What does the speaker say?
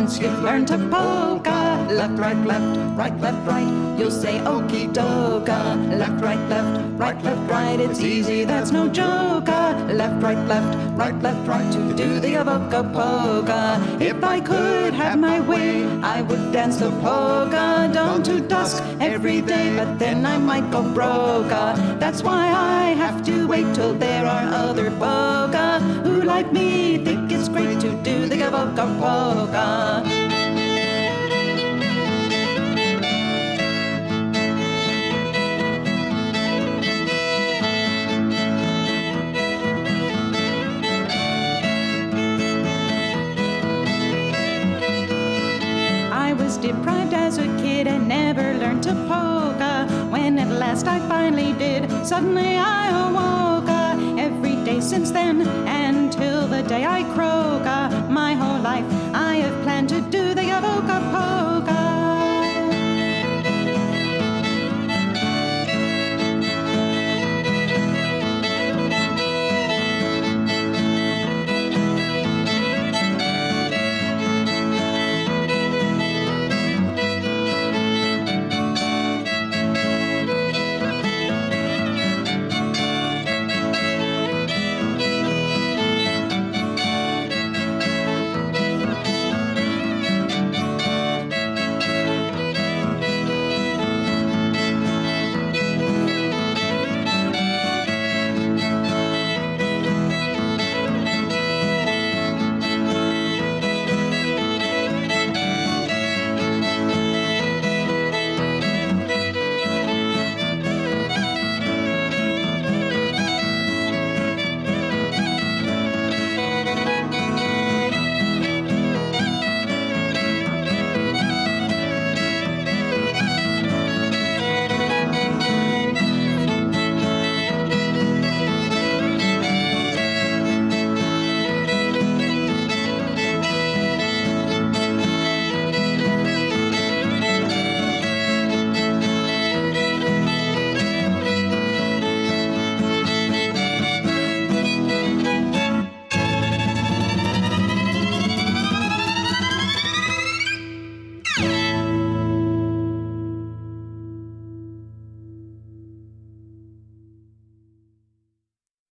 once you've learned to polka, left, right, left, right, you'll say okie doka. Left, right, it's easy, that's no joke. Left, right, to do the avoca polka. If I could have my way, I would dance the polka dawn to dusk every day, but then I might go broke. That's why I have to wait till there are other polka who, like me, think it's great to do the avoca polka. I was deprived as a kid and never learned to polka. When at last I finally did, suddenly I awoke. Every day since then, until the day I croak. My whole life I have planned to do the